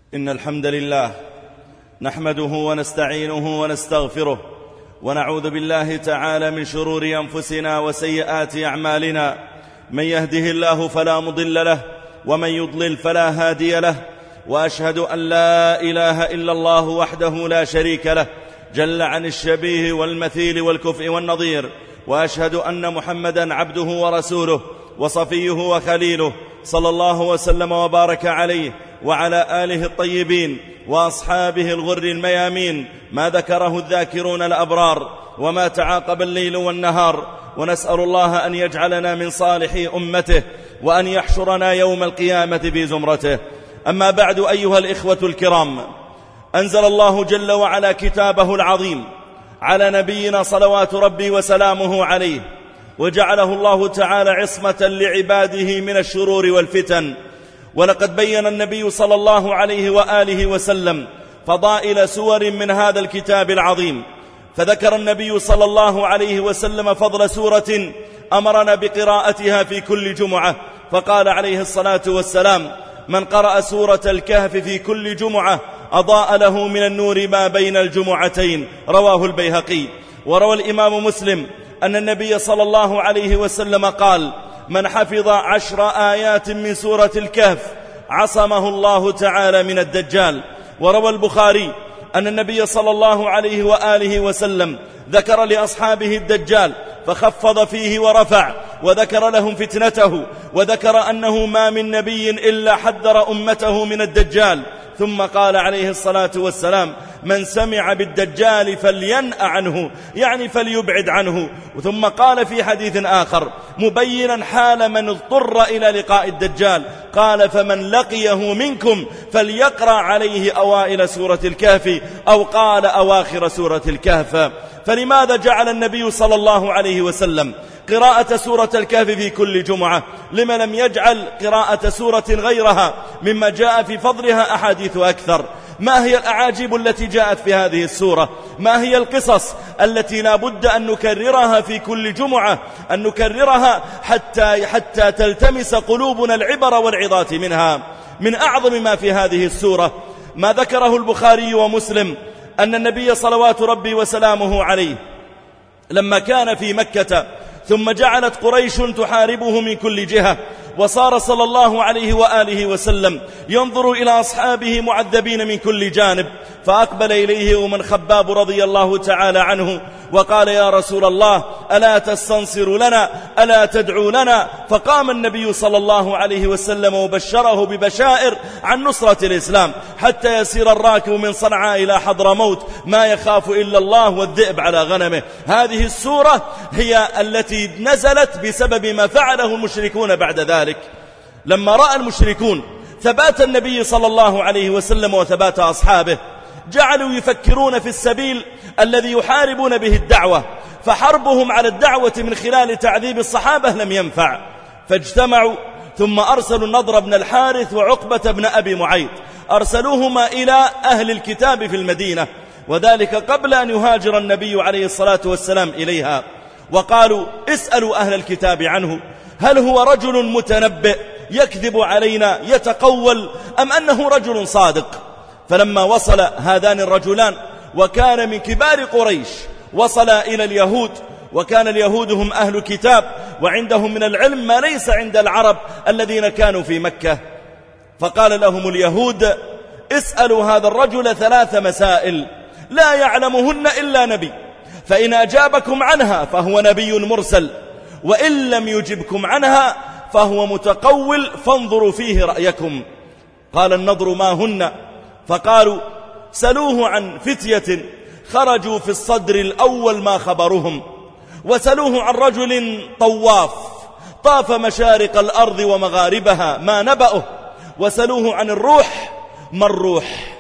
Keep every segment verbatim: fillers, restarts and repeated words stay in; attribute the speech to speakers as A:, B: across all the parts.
A: إن الحمد لله نحمده ونستعينه ونستغفره ونعوذ بالله تعالى من شرور أنفسنا وسيئات أعمالنا. من يهده الله فلا مضل له ومن يضلل فلا هادي له، وأشهد أن لا إله إلا الله وحده لا شريك له جل عن الشبيه والمثيل والكفء والنظير، وأشهد أن محمدا عبده ورسوله وصفيه وخليله صلى الله وسلم وبارك عليه وعلى آله الطيبين وأصحابه الغر الميامين، ما ذكره الذاكرون الأبرار وما تعاقب الليل والنهار. ونسأل الله أن يجعلنا من صالح أمته وأن يحشرنا يوم القيامة في زمرته. أما بعد، أيها الإخوة الكرام، أنزل الله جل وعلا كتابه العظيم على نبينا صلوات ربي وسلامه عليه، وجعله الله تعالى عصمة لعباده من الشرور والفتن. ولقد بين النبي صلى الله عليه وآله وسلم فضائل سور من هذا الكتاب العظيم، فذكر النبي صلى الله عليه وسلم فضل سورة أمرنا بقراءتها في كل جمعة، فقال عليه الصلاة والسلام: من قرأ سورة الكهف في كل جمعة أضاء له من النور ما بين الجمعتين. رواه البيهقي. وروى الإمام مسلم أن النبي صلى الله عليه وسلم قال: من حفظ عشر آيات من سورة الكهف عصمه الله تعالى من الدجال. وروى البخاري أن النبي صلى الله عليه وآله وسلم ذكر لأصحابه الدجال فخفض فيه ورفع، وذكر لهم فتنته، وذكر أنه ما من نبي إلا حذر أمته من الدجال. ثم قال عليه الصلاة والسلام: من سمع بالدجال فلينأ عنه، يعني فليبعد عنه. ثم قال في حديث آخر مبينا حال من اضطر إلى لقاء الدجال، قال: فمن لقيه منكم فليقرأ عليه أوائل سورة الكهف، أو قال أواخر سورة الكهف. فلماذا جعل النبي صلى الله عليه وسلم قراءة سورة الكهف في كل جمعة؟ لما لم يجعل قراءة سورة غيرها مما جاء في فضلها أحاديث أكثر؟ ما هي الأعاجيب التي جاءت في هذه السورة؟ ما هي القصص التي لا بد أن نكررها في كل جمعة، أن نكررها حتى, حتى تلتمس قلوبنا العبر والعظات منها؟ من أعظم ما في هذه السورة ما ذكره البخاري ومسلم أن النبي صلوات ربي وسلامه عليه لما كان في مكة ثم جعلت قريش تحاربه من كل جهة، وصار صلى الله عليه وآله وسلم ينظر إلى أصحابه معذبين من كل جانب، فأقبل إليه من خباب رضي الله تعالى عنه وقال: يا رسول الله، ألا تستنصر لنا؟ ألا تدعو لنا؟ فقام النبي صلى الله عليه وسلم وبشره ببشائر عن نصرة الإسلام، حتى يسير الراكب من صنعاء إلى حضرموت ما يخاف إلا الله والذئب على غنمه. هذه السورة هي التي نزلت بسبب ما فعله المشركون بعد ذلك. لما رأى المشركون ثبات النبي صلى الله عليه وسلم وثبات أصحابه، جعلوا يفكرون في السبيل الذي يحاربون به الدعوة، فحربهم على الدعوة من خلال تعذيب الصحابة لم ينفع، فاجتمعوا ثم أرسلوا النضر بن الحارث وعقبة بن أبي معيط، أرسلوهما إلى أهل الكتاب في المدينة، وذلك قبل أن يهاجر النبي عليه الصلاة والسلام إليها، وقالوا: اسألوا أهل الكتاب عنه، هل هو رجل متنبئ يكذب علينا يتقول، أم أنه رجل صادق؟ فلما وصل هذان الرجلان، وكان من كبار قريش، وصل إلى اليهود، وكان اليهود هم أهل كتاب وعندهم من العلم ما ليس عند العرب الذين كانوا في مكة، فقال لهم اليهود: اسألوا هذا الرجل ثلاث مسائل لا يعلمهن إلا نبي، فإن أجابكم عنها فهو نبي مرسل، وإن لم يجبكم عنها فهو متقول، فانظروا فيه رأيكم. قال النضر: ما هن؟ فقالوا: سلوه عن فتية خرجوا في الصدر الأول ما خبرهم، وسلوه عن رجل طواف طاف مشارق الأرض ومغاربها ما نبأه، وسلوه عن الروح ما الروح.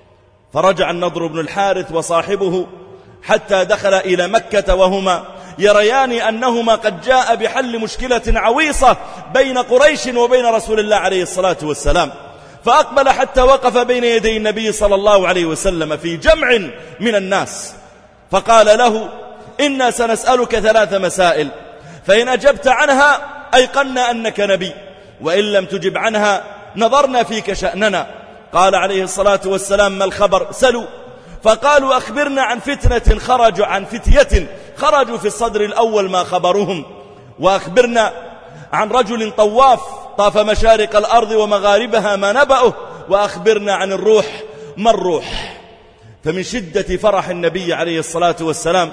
A: فرجع النضر بن الحارث وصاحبه حتى دخل إلى مكة وهما يريان أنهما قد جاء بحل مشكلة عويصة بين قريش وبين رسول الله عليه الصلاة والسلام، فأقبل حتى وقف بين يدي النبي صلى الله عليه وسلم في جمع من الناس، فقال له: إنا سنسألك ثلاث مسائل، فإن أجبت عنها أيقنا أنك نبي، وإن لم تجب عنها نظرنا فيك شأننا. قال عليه الصلاة والسلام: ما الخبر؟ سلوا. فقالوا: أخبرنا عن فتنة خرجوا عن فتية خرجوا في الصدر الأول ما خبرهم، وأخبرنا عن رجل طواف طاف مشارق الأرض ومغاربها ما نبأه، وأخبرنا عن الروح ما الروح. فمن شدة فرح النبي عليه الصلاة والسلام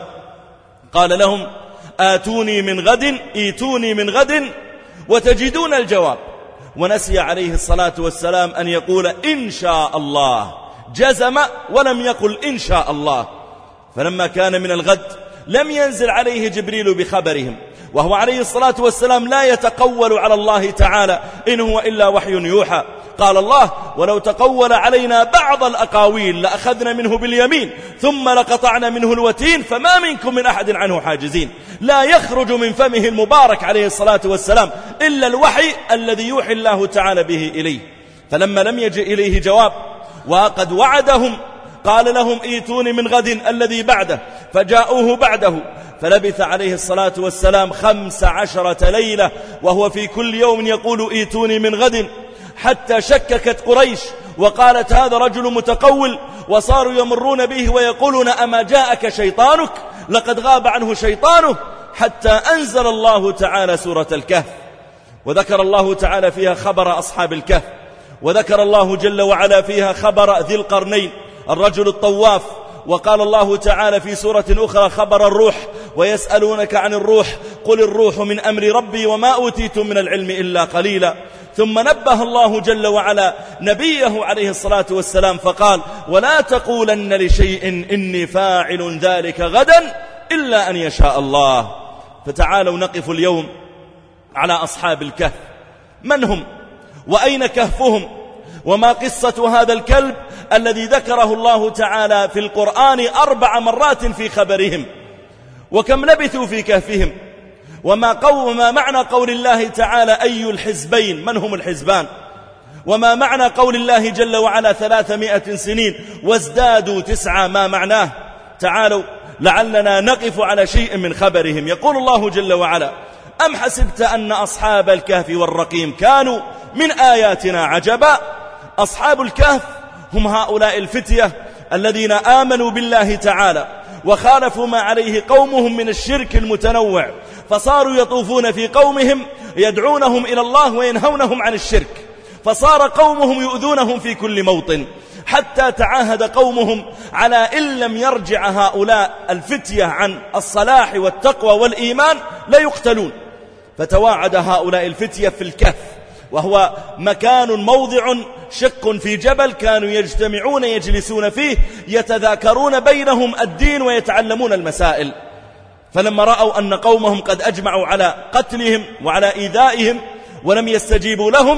A: قال لهم: آتوني من غد إيتوني من غد وتجدون الجواب. ونسي عليه الصلاة والسلام أن يقول إن شاء الله، جزم ولم يقل إن شاء الله. فلما كان من الغد لم ينزل عليه جبريل بخبرهم، وهو عليه الصلاة والسلام لا يتقول على الله تعالى، إن هو إلا وحي يوحى. قال الله: ولو تقول علينا بعض الأقاويل لأخذنا منه باليمين ثم لقطعنا منه الوتين فما منكم من أحد عنه حاجزين. لا يخرج من فمه المبارك عليه الصلاة والسلام إلا الوحي الذي يوحي الله تعالى به إليه. فلما لم يجئ إليه جواب وقد وعدهم قال لهم: إيتوني من غد الذي بعده، فجاءوه بعده، فلبث عليه الصلاة والسلام خمس عشرة ليلة وهو في كل يوم يقول: إيتوني من غد، حتى شككت قريش وقالت: هذا رجل متقول. وصاروا يمرون به ويقولون: أما جاءك شيطانك؟ لقد غاب عنه شيطانه. حتى أنزل الله تعالى سورة الكهف، وذكر الله تعالى فيها خبر أصحاب الكهف، وذكر الله جل وعلا فيها خبر ذي القرنين الرجل الطواف. وقال الله تعالى في سورة أخرى خبر الروح: ويسألونك عن الروح قل الروح من أمر ربي وما أوتيتم من العلم إلا قليلا. ثم نبه الله جل وعلا نبيه عليه الصلاة والسلام فقال: ولا تقولن لشيء إني فاعل ذلك غدا إلا أن يشاء الله. فتعالوا نقف اليوم على أصحاب الكهف. من هم؟ وأين كهفهم؟ وما قصة هذا الكلب الذي ذكره الله تعالى في القرآن أربع مرات في خبرهم؟ وكم لبثوا في كهفهم؟ وما, قو وما معنى قول الله تعالى: أي الحزبين؟ من هم الحزبان؟ وما معنى قول الله جل وعلا: ثلاثمائة سنين وازدادوا تسعة؟ ما معناه؟ تعالوا لعلنا نقف على شيء من خبرهم. يقول الله جل وعلا: أم حسبت أن أصحاب الكهف والرقيم كانوا من آياتنا عجبا. أصحاب الكهف هم هؤلاء الفتية الذين آمنوا بالله تعالى وخالفوا ما عليه قومهم من الشرك المتنوع، فصاروا يطوفون في قومهم يدعونهم إلى الله وينهونهم عن الشرك، فصار قومهم يؤذونهم في كل موطن، حتى تعاهد قومهم على إن لم يرجع هؤلاء الفتية عن الصلاح والتقوى والإيمان لا يقتلون. فتواعد هؤلاء الفتية في الكهف، وهو مكان موضع شق في جبل كانوا يجتمعون يجلسون فيه يتذاكرون بينهم الدين ويتعلمون المسائل. فلما رأوا أن قومهم قد أجمعوا على قتلهم وعلى إيذائهم ولم يستجيبوا لهم،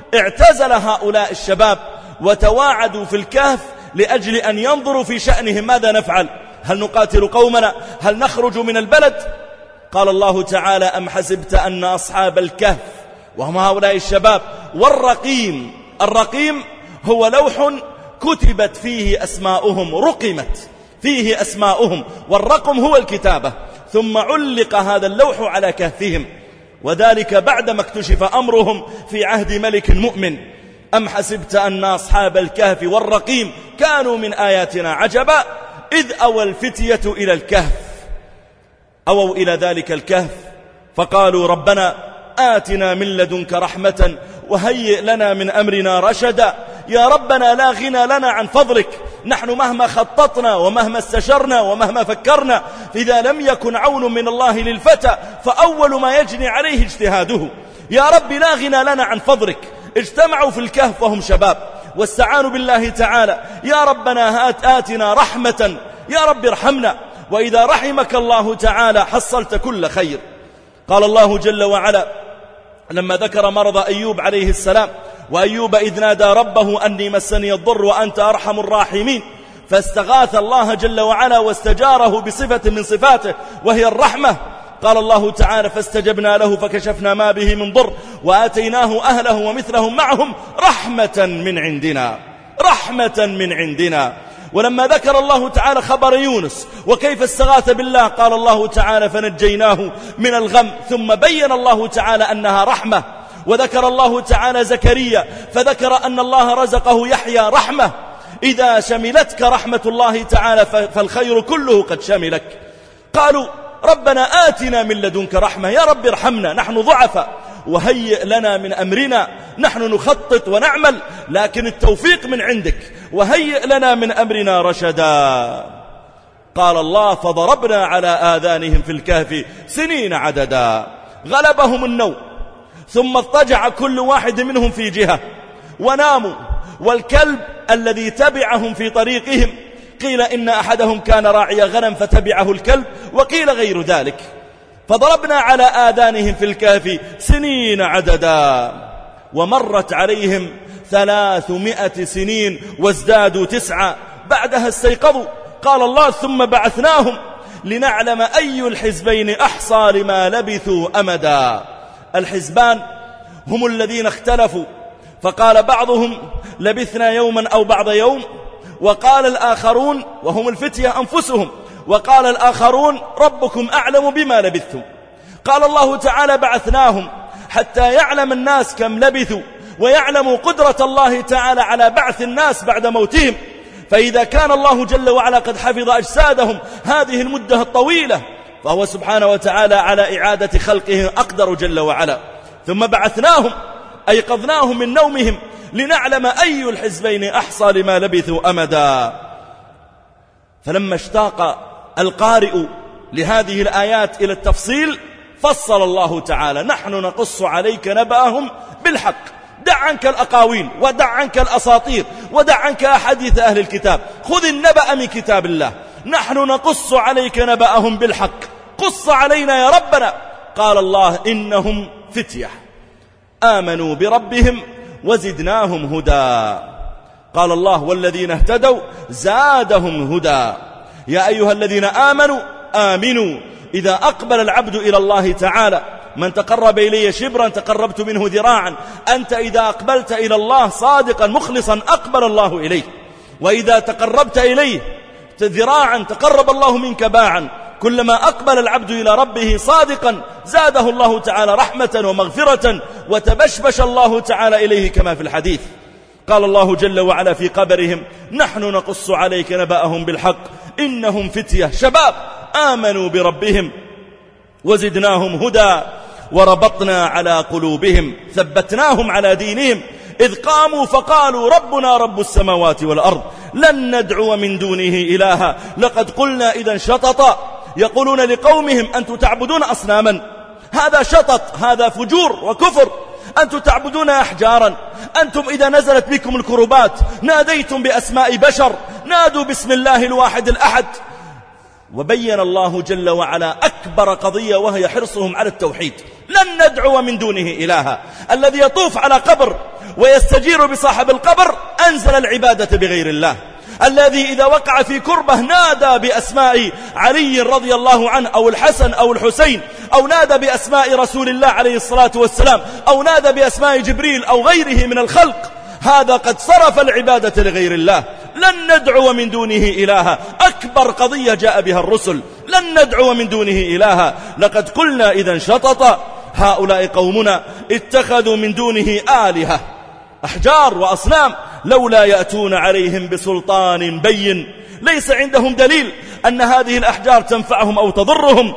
A: اعتزل هؤلاء الشباب وتواعدوا في الكهف لأجل أن ينظروا في شأنهم ماذا نفعل، هل نقاتل قومنا، هل نخرج من البلد؟ قال الله تعالى: أم حسبت أن أصحاب الكهف، وهم هؤلاء الشباب، والرقيم، الرقيم هو لوح كتبت فيه أسماؤهم، رقمت فيه أسماؤهم، والرقم هو الكتابة، ثم علق هذا اللوح على كهفهم، وذلك بعدما اكتشف أمرهم في عهد ملك مؤمن. أم حسبت أن أصحاب الكهف والرقيم كانوا من آياتنا عجبا إذ أوى الفتية إلى الكهف. أووا إلى ذلك الكهف فقالوا: ربنا آتنا من لدنك رحمة وهيئ لنا من أمرنا رشدا. يا ربنا لا غنى لنا عن فضلك، نحن مهما خططنا ومهما استشرنا ومهما فكرنا، إذا لم يكن عون من الله للفتى فأول ما يجني عليه اجتهاده. يا رب لا غنى لنا عن فضلك. اجتمعوا في الكهف وهم شباب واستعانوا بالله تعالى: يا ربنا هات آتنا رحمة، يا رب ارحمنا، وإذا رحمك الله تعالى حصلت كل خير. قال الله جل وعلا لما ذكر مرض أيوب عليه السلام: وأيوب إذ نادى ربه أني مسني الضر وأنت أرحم الراحمين، فاستغاث الله جل وعلا واستجاره بصفة من صفاته وهي الرحمة. قال الله تعالى: فاستجبنا له فكشفنا ما به من ضر وآتيناه أهله ومثلهم معهم رحمة من عندنا، رحمة من عندنا. ولما ذكر الله تعالى خبر يونس وكيف استغاث بالله قال الله تعالى: فنجيناه من الغم، ثم بين الله تعالى أنها رحمة. وذكر الله تعالى زكريا فذكر أن الله رزقه يحيى رحمة، إذا شملتك رحمة الله تعالى فالخير كله قد شملك. قالوا ربنا آتنا من لدنك رحمة، يا رب ارحمنا نحن ضعفاء، وهيئ لنا من أمرنا، نحن نخطط ونعمل لكن التوفيق من عندك، وهيئ لنا من أمرنا رشدا. قال الله فضربنا على آذانهم في الكهف سنين عددا. غلبهم النوم ثم اضطجع كل واحد منهم في جهة وناموا، والكلب الذي تبعهم في طريقهم قيل إن أحدهم كان راعي غنم فتبعه الكلب، وقيل غير ذلك. فضربنا على آذانهم في الكهف سنين عددا، ومرت عليهم ثلاثمائة سنين وازدادوا تسعة، بعدها استيقظوا. قال الله ثم بعثناهم لنعلم أي الحزبين أحصى لما لبثوا أمدا. الحزبان هم الذين اختلفوا، فقال بعضهم لبثنا يوما أو بعض يوم، وقال الآخرون وهم الفتية أنفسهم، وقال الآخرون ربكم أعلم بما لبثتم. قال الله تعالى بعثناهم حتى يعلم الناس كم لبثوا، ويعلموا قدرة الله تعالى على بعث الناس بعد موتهم. فإذا كان الله جل وعلا قد حفظ أجسادهم هذه المدة الطويلة، فهو سبحانه وتعالى على إعادة خلقه أقدر جل وعلا. ثم بعثناهم أيقظناهم من نومهم لنعلم أي الحزبين أحصى لما لبثوا أمدا. فلما اشتاق القارئ لهذه الآيات إلى التفصيل فصل الله تعالى نحن نقص عليك نبأهم بالحق. دع عنك الأقاويل ودع عنك الأساطير ودع عنك أحاديث أهل الكتاب، خذ النبأ من كتاب الله. نحن نقص عليك نبأهم بالحق، قص علينا يا ربنا. قال الله إنهم فتية آمنوا بربهم وزدناهم هدى. قال الله والذين اهتدوا زادهم هدى. يا أيها الذين آمنوا آمنوا. إذا أقبل العبد إلى الله تعالى، من تقرب إلي شبرا تقربت منه ذراعا، أنت إذا أقبلت إلى الله صادقا مخلصا أقبل الله إليه، وإذا تقربت إليه ذراعا تقرب الله منك باعا. كلما أقبل العبد إلى ربه صادقا زاده الله تعالى رحمة ومغفرة، وتبشبش الله تعالى إليه كما في الحديث. قال الله جل وعلا في قبرهم نحن نقص عليك نبأهم بالحق إنهم فتية شباب آمنوا بربهم وزدناهم هدى وربطنا على قلوبهم ثبتناهم على دينهم إذ قاموا فقالوا ربنا رب السماوات والأرض لن ندعو من دونه إلها لقد قلنا إذا شططا. يقولون لقومهم أنتم تعبدون أصناما، هذا شطط، هذا فجور وكفر. أنتم تعبدون أحجارا، أنتم إذا نزلت بكم الكربات ناديتم بأسماء بشر، نادوا باسم الله الواحد الأحد. وبين الله جل وعلا أكبر قضية وهي حرصهم على التوحيد. لن ندعو من دونه إلها. الذي يطوف على قبر ويستجير بصاحب القبر أنزل العبادة بغير الله. الذي إذا وقع في كربة نادى بأسماء علي رضي الله عنه أو الحسن أو الحسين، أو نادى بأسماء رسول الله عليه الصلاة والسلام، أو نادى بأسماء جبريل أو غيره من الخلق، هذا قد صرف العبادة لغير الله. لن ندعو من دونه إلها، أكبر قضية جاء بها الرسل. لن ندعو من دونه إلها لقد قلنا إذا شطط هؤلاء قومنا اتخذوا من دونه آلهة، أحجار وأصنام، لولا يأتون عليهم بسلطان بين. ليس عندهم دليل أن هذه الأحجار تنفعهم أو تضرهم.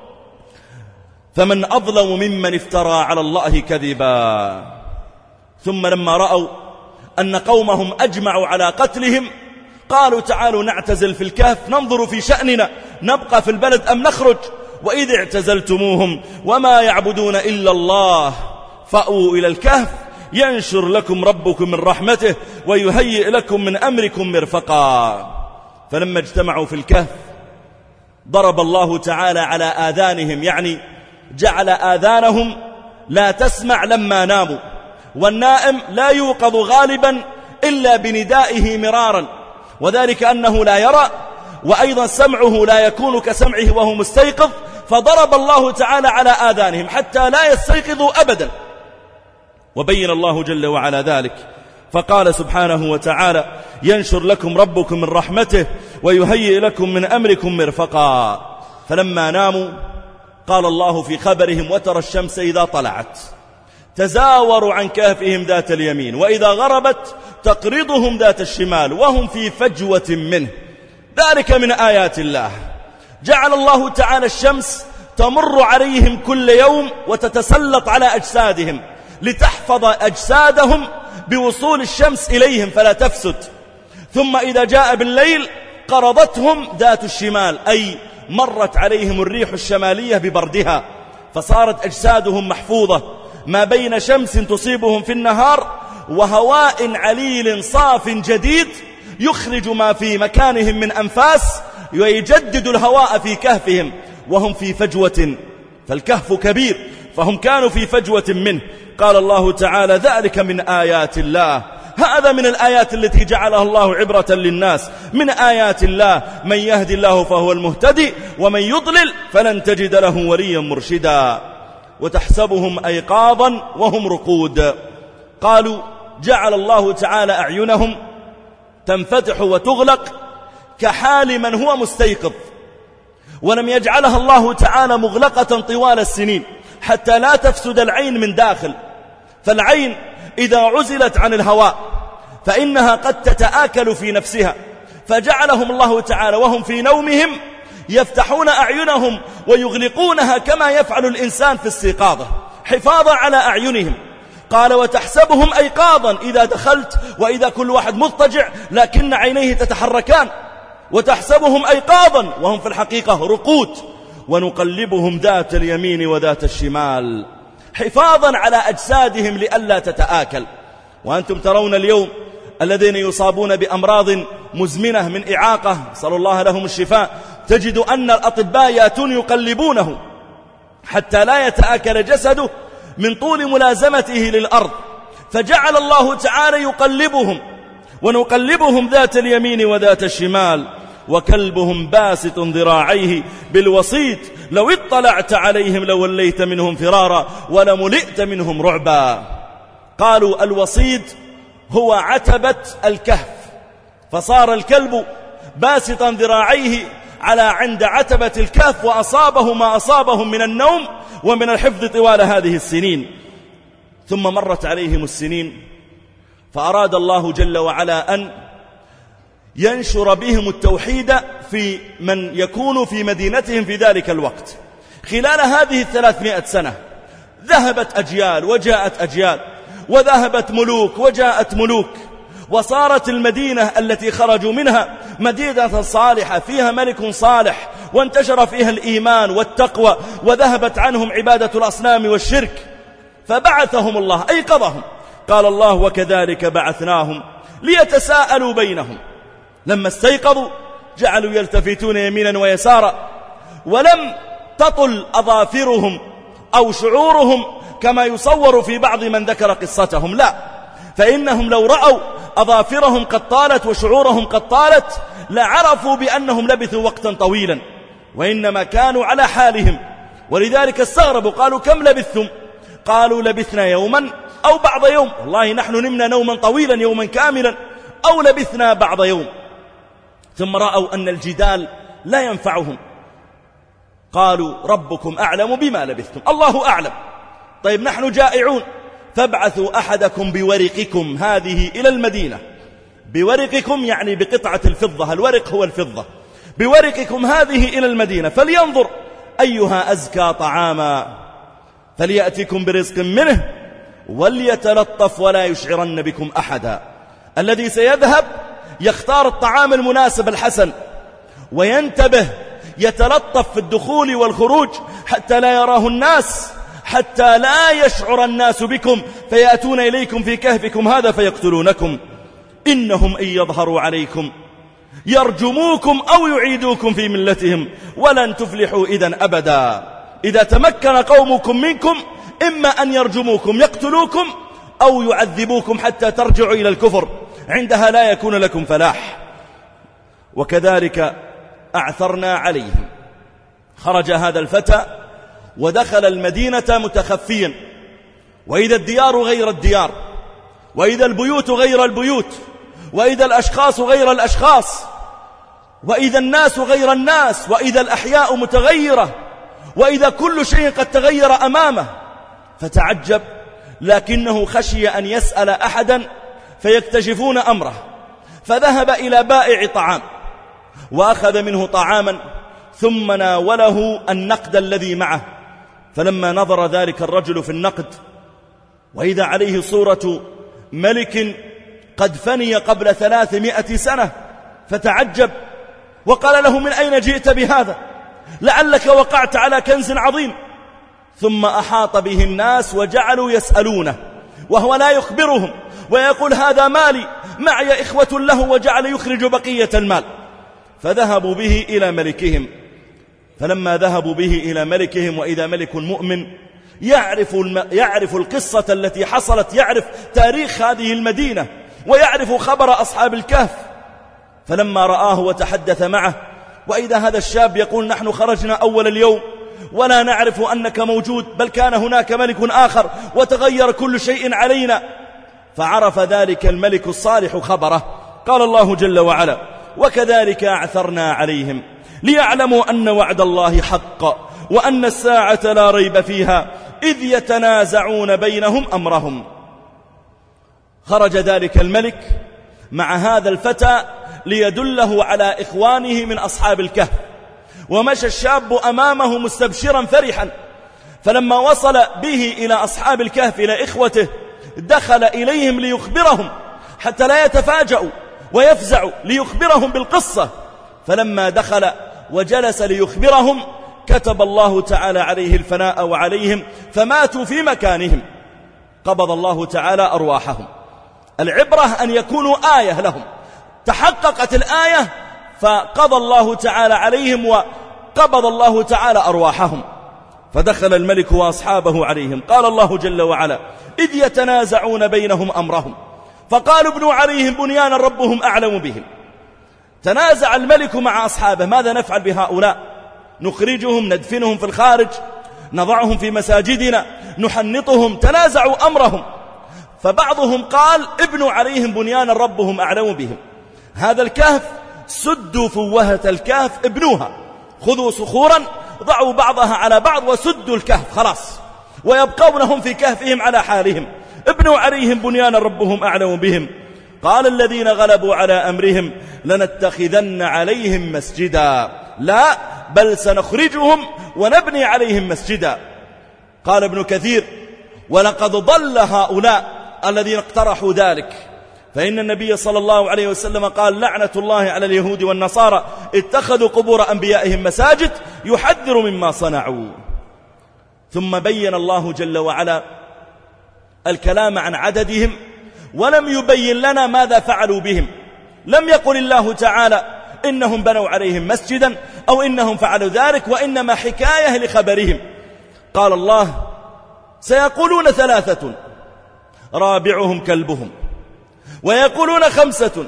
A: فمن أظلم ممن افترى على الله كذبا. ثم لما رأوا أن قومهم أجمعوا على قتلهم قالوا تعالوا نعتزل في الكهف ننظر في شأننا نبقى في البلد أم نخرج. وإذ اعتزلتموهم وما يعبدون إلا الله فأووا إلى الكهف ينشر لكم ربكم من رحمته ويهيئ لكم من أمركم مرفقا. فلما اجتمعوا في الكهف ضرب الله تعالى على آذانهم، يعني جعل آذانهم لا تسمع لما ناموا، والنائم لا يوقظ غالبا إلا بندائه مرارا، وذلك أنه لا يرى، وأيضا سمعه لا يكون كسمعه وهو مستيقظ. فضرب الله تعالى على آذانهم حتى لا يستيقظوا أبدا. وبين الله جل وعلا ذلك فقال سبحانه وتعالى ينشر لكم ربكم من رحمته ويهيئ لكم من أمركم مرفقا. فلما ناموا قال الله في خبرهم وترى الشمس إذا طلعت تزاوروا عن كهفهم ذات اليمين، وإذا غربت تقرضهم ذات الشمال وهم في فجوة منه. ذلك من آيات الله. جعل الله تعالى الشمس تمر عليهم كل يوم وتتسلط على أجسادهم لتحفظ أجسادهم بوصول الشمس إليهم فلا تفسد. ثم إذا جاء بالليل قرضتهم ذات الشمال، أي مرت عليهم الريح الشمالية ببردها، فصارت أجسادهم محفوظة ما بين شمس تصيبهم في النهار وهواء عليل صاف جديد يخرج ما في مكانهم من أنفاس ويجدد الهواء في كهفهم وهم في فجوة، فالكهف كبير فهم كانوا في فجوة منه. قال الله تعالى: ذلك من آيات الله. هذا من الآيات التي جعلها الله عبرة للناس. من آيات الله من يهدي الله فهو المهتدي ومن يضلل فلن تجد له وليا مرشدا. وتحسبهم أيقاظا وهم رقود. قالوا: جعل الله تعالى أعينهم تنفتح وتغلق كحال من هو مستيقظ، ولم يجعلها الله تعالى مغلقة طوال السنين حتى لا تفسد العين من داخل. فالعين إذا عزلت عن الهواء فإنها قد تتآكل في نفسها، فجعلهم الله تعالى وهم في نومهم يفتحون أعينهم ويغلقونها كما يفعل الإنسان في استيقاظه حفاظا على أعينهم. قال: وتحسبهم أيقاظا، إذا دخلت وإذا كل واحد مضطجع لكن عينيه تتحركان. وتحسبهم أيقاظا وهم في الحقيقة رقود. ونقلبهم ذات اليمين وذات الشمال حفاظا على أجسادهم لئلا تتآكل. وأنتم ترون اليوم الذين يصابون بأمراض مزمنة من إعاقة، صلى الله لهم الشفاء، تجد أن الأطباء يأتون يقلبونه حتى لا يتآكل جسده من طول ملازمته للأرض. فجعل الله تعالى يقلبهم. ونقلبهم ذات اليمين وذات الشمال وكلبهم باسط ذراعيه بالوسيط لو اطلعت عليهم لوليت منهم فرارا ولملئت منهم رعبا. قالوا: الوسيط هو عتبة الكهف، فصار الكلب باسطا ذراعيه على عند عتبة الكهف، وأصابه ما أصابهم من النوم ومن الحفظ طوال هذه السنين. ثم مرت عليهم السنين فأراد الله جل وعلا أن ينشر بهم التوحيد في من يكون في مدينتهم في ذلك الوقت. خلال هذه الثلاثمائة سنة ذهبت أجيال وجاءت أجيال، وذهبت ملوك وجاءت ملوك، وصارت المدينة التي خرجوا منها مدينة صالحة فيها ملك صالح، وانتشر فيها الإيمان والتقوى، وذهبت عنهم عبادة الأصنام والشرك. فبعثهم الله، أيقظهم. قال الله: وكذلك بعثناهم ليتساءلوا بينهم. لما استيقظوا جعلوا يلتفتون يمينا ويسارا، ولم تطل أظافرهم أو شعورهم كما يصور في بعض من ذكر قصتهم، لا، فإنهم لو رأوا أظافرهم قد طالت وشعورهم قد طالت لعرفوا بأنهم لبثوا وقتا طويلا، وإنما كانوا على حالهم. ولذلك استغربوا، قالوا: كم لبثتم؟ قالوا: لبثنا يوما أو بعض يوم، والله نحن نمنا نوما طويلا يوما كاملا، أو لبثنا بعض يوم. ثم رأوا أن الجدال لا ينفعهم، قالوا: ربكم أعلم بما لبثتم، الله أعلم. طيب نحن جائعون، فابعثوا أحدكم بورقكم هذه إلى المدينة. بورقكم يعني بقطعة الفضة، الورق هو الفضة. بورقكم هذه إلى المدينة فلينظر أيها أزكى طعاما فليأتكم برزق منه وليتلطف ولا يشعرن بكم أحدا. الذي سيذهب يختار الطعام المناسب الحسن، وينتبه يتلطف في الدخول والخروج حتى لا يراه الناس، حتى لا يشعر الناس بكم فيأتون إليكم في كهفكم هذا فيقتلونكم. إنهم إن يظهروا عليكم يرجموكم أو يعيدوكم في ملتهم ولن تفلحوا إذن أبدا. إذا تمكن قومكم منكم إما أن يرجموكم يقتلوكم أو يعذبوكم حتى ترجعوا إلى الكفر، عندها لا يكون لكم فلاح. وكذلك أعثرنا عليهم. خرج هذا الفتى ودخل المدينة متخفيا، وإذا الديار غير الديار، وإذا البيوت غير البيوت، وإذا الأشخاص غير الأشخاص، وإذا الناس غير الناس، وإذا الأحياء متغيرة، وإذا كل شيء قد تغير أمامه. فتعجب لكنه خشي أن يسأل أحدا فيكتشفون أمره، فذهب إلى بائع طعام وأخذ منه طعاما ثم ناوله النقد الذي معه. فلما نظر ذلك الرجل في النقد وإذا عليه صورة ملك قد فني قبل ثلاثمائة سنة فتعجب وقال له: من أين جئت بهذا؟ لعلك وقعت على كنز عظيم. ثم أحاط به الناس وجعلوا يسألونه وهو لا يخبرهم ويقول: هذا مالي، معي إخوة له، وجعل يخرج بقية المال. فذهبوا به إلى ملكهم. فلما ذهبوا به إلى ملكهم وإذا ملك مؤمن يعرف, الم... يعرف القصة التي حصلت، يعرف تاريخ هذه المدينة ويعرف خبر أصحاب الكهف. فلما رآه وتحدث معه وإذا هذا الشاب يقول: نحن خرجنا أول اليوم ولا نعرف أنك موجود، بل كان هناك ملك آخر وتغير كل شيء علينا. فعرف ذلك الملك الصالح خبره. قال الله جل وعلا: وكذلك أعثرنا عليهم ليعلموا أن وعد الله حق وأن الساعة لا ريب فيها إذ يتنازعون بينهم أمرهم. خرج ذلك الملك مع هذا الفتى ليدله على إخوانه من أصحاب الكهف، ومشى الشاب أمامه مستبشرا فرحا. فلما وصل به إلى أصحاب الكهف إلى إخوته دخل إليهم ليخبرهم حتى لا يتفاجؤوا ويفزعوا، ليخبرهم بالقصة. فلما دخل وجلس ليخبرهم كتب الله تعالى عليه الفناء وعليهم فماتوا في مكانهم. قبض الله تعالى أرواحهم. العبرة أن يكونوا آية لهم، تحققت الآية فقضى الله تعالى عليهم وقبض الله تعالى أرواحهم. فدخل الملك وأصحابه عليهم. قال الله جل وعلا: إذ يتنازعون بينهم أمرهم فقالوا ابنوا عليهم بنيانا ربهم أعلم بهم. تنازع الملك مع أصحابه: ماذا نفعل بهؤلاء؟ نخرجهم، ندفنهم في الخارج، نضعهم في مساجدنا، نحنطهم؟ تنازعوا أمرهم. فبعضهم قال: ابنوا عليهم بنيانا ربهم أعلم بهم. هذا الكهف سدوا فوهة الكهف، ابنوها، خذوا صخورا ضعوا بعضها على بعض وسدوا الكهف خلاص، ويبقونهم في كهفهم على حالهم. ابنوا عليهم بنيانا ربهم أعلم بهم. قال الذين غلبوا على أمرهم لنتخذن عليهم مسجدا، لا بل سنخرجهم ونبني عليهم مسجدا. قال ابن كثير: ولقد ضل هؤلاء الذين اقترحوا ذلك، فإن النبي صلى الله عليه وسلم قال: لعنة الله على اليهود والنصارى اتخذوا قبور أنبيائهم مساجد، يحذر مما صنعوا. ثم بين الله جل وعلا الكلام عن عددهم ولم يبين لنا ماذا فعلوا بهم. لم يقل الله تعالى إنهم بنوا عليهم مسجدا أو إنهم فعلوا ذلك، وإنما حكاية لخبرهم. قال الله: سيقولون ثلاثة رابعهم كلبهم، ويقولون خمسة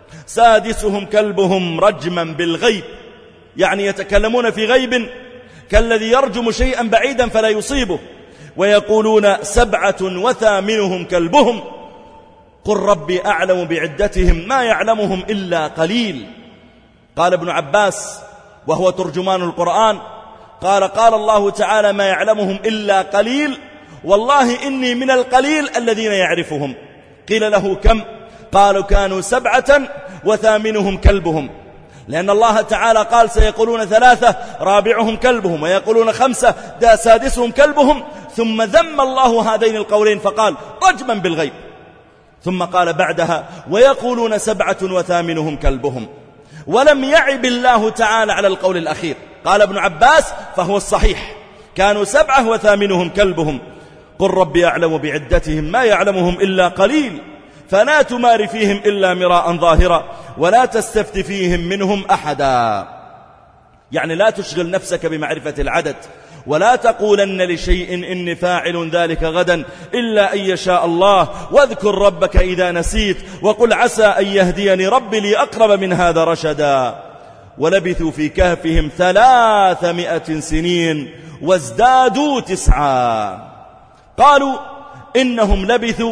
A: سادسهم كلبهم رجما بالغيب، يعني يتكلمون في غيب كالذي يرجم شيئا بعيدا فلا يصيبه. ويقولون سبعة وثامنهم كلبهم قل ربي أعلم بعدتهم ما يعلمهم إلا قليل. قال ابن عباس وهو ترجمان القرآن قال: قال الله تعالى: ما يعلمهم إلا قليل، والله إني من القليل الذين يعرفهم. قيل له: كم؟ قالوا: كانوا سبعة وثامنهم كلبهم، لأن الله تعالى قال: سيقولون ثلاثة رابعهم كلبهم، ويقولون خمسة دا سادسهم كلبهم، ثم ذم الله هذين القولين فقال: رجما بالغيب. ثم قال بعدها: ويقولون سبعة وثامنهم كلبهم، ولم يعب الله تعالى على القول الأخير. قال ابن عباس فهو الصحيح: كانوا سبعة وثامنهم كلبهم قل ربي أعلم بعدتهم ما يعلمهم إلا قليل فلا تمار فيهم إلا مراء ظاهرا ولا تستفت فيهم منهم أحدا. يعني لا تشغل نفسك بمعرفة العدد، ولا تقولن لشيء إني فاعل ذلك غدا إلا أن يشاء الله، واذكر ربك إذا نسيت وقل عسى أن يهديني ربي لأقرب من هذا رشدا. ولبثوا في كهفهم ثلاثمائة سنين وازدادوا تسعا. قالوا إنهم لبثوا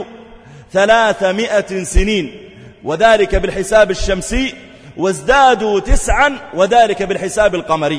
A: ثلاثمائة سنين وذلك بالحساب الشمسي، وازدادوا تسعا وذلك بالحساب القمري،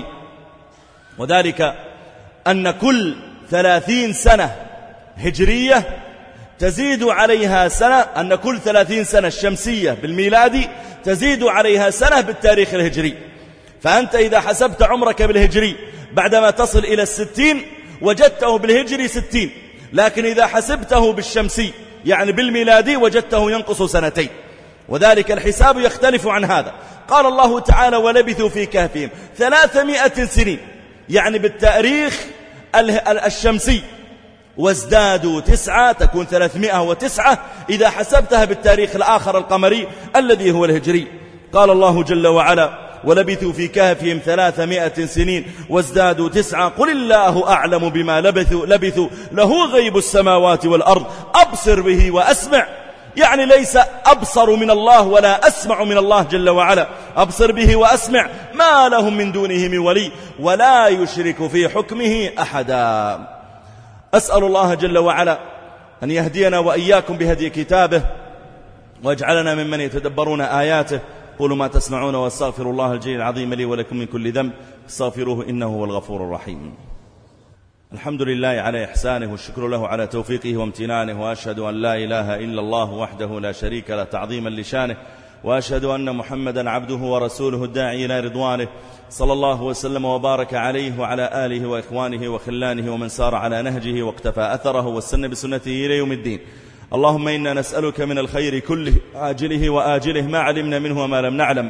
A: وذلك أن كل ثلاثين سنة هجرية تزيد عليها سنة، أن كل ثلاثين سنة الشمسية بالميلادي تزيد عليها سنة بالتاريخ الهجري. فأنت إذا حسبت عمرك بالهجري بعدما تصل إلى الستين وجدته بالهجري ستين، لكن إذا حسبته بالشمسي يعني بالميلادي وجدته ينقص سنتين، وذلك الحساب يختلف عن هذا. قال الله تعالى ولبثوا في كهفهم ثلاثمائة سنين، يعني بالتاريخ الشمسي، وازدادوا تسعة تكون ثلاثمائة وتسعة إذا حسبتها بالتاريخ الآخر القمري الذي هو الهجري. قال الله جل وعلا ولبثوا في كهفهم ثلاثمائة سنين وازدادوا تسعة قل الله أعلم بما لبثوا, لبثوا له غيب السماوات والأرض أبصر به وأسمع، يعني ليس أبصر من الله ولا أسمع من الله جل وعلا، أبصر به وأسمع ما لهم من دونه من ولي ولا يشرك في حكمه أحدا. أسأل الله جل وعلا أن يهدينا وإياكم بهدي كتابه واجعلنا ممن يتدبرون آياته. قولوا ما تسمعون واستغفر الله الجليل العظيم لي ولكم من كل ذنب استغفروه إنه هو الغفور الرحيم. الحمد لله على إحسانه والشكر له على توفيقه وامتنانه، وأشهد أن لا إله إلا الله وحده لا شريك له تعظيما لشانه، وأشهد أن محمدا عبده ورسوله الداعي إلى رضوانه، صلى الله وسلم وبارك عليه وعلى آله وإخوانه وخلانه ومن سار على نهجه واقتفى أثره واستنى بسنته إلى يوم الدين. اللهم إنا نسألك من الخير كله عاجله وآجله ما علمنا منه وما لم نعلم،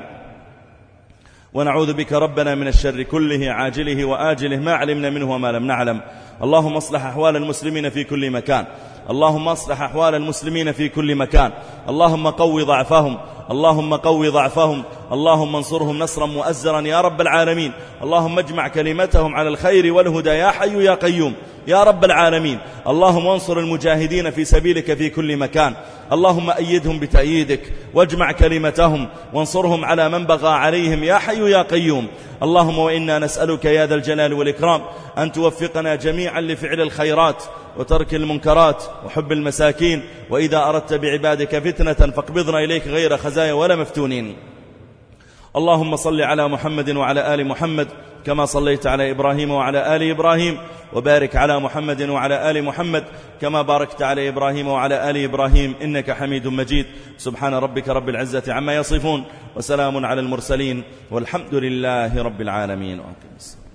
A: ونعوذ بك ربنا من الشر كله عاجله وآجله ما علمنا منه وما لم نعلم. اللهم اصلح أحوال المسلمين في كل مكان، اللهم اصلح أحوال المسلمين في كل مكان، اللهم قو ضعفهم، اللهم قو ضعفهم، اللهم انصرهم نصرا مؤزرا يا رب العالمين. اللهم اجمع كلمتهم على الخير والهدى يا حي يا قيوم يا رب العالمين. اللهم انصر المجاهدين في سبيلك في كل مكان، اللهم أيدهم بتأييدك واجمع كلمتهم وانصرهم على من بغى عليهم يا حي يا قيوم. اللهم وإنا نسألك يا ذا الجلال والإكرام أن توفقنا جميعا لفعل الخيرات وترك المنكرات وحب المساكين، وإذا أردت بعبادك فتنة فاقبضنا إليك غير خزايا ولا مفتونين. اللهم صل على محمد وعلى آل محمد كما صليت على إبراهيم وعلى آل إبراهيم، وبارك على محمد وعلى آل محمد كما باركت على إبراهيم وعلى آل إبراهيم إنك حميد مجيد. سبحان ربك رب العزة عما يصفون وسلام على المرسلين والحمد لله رب العالمين.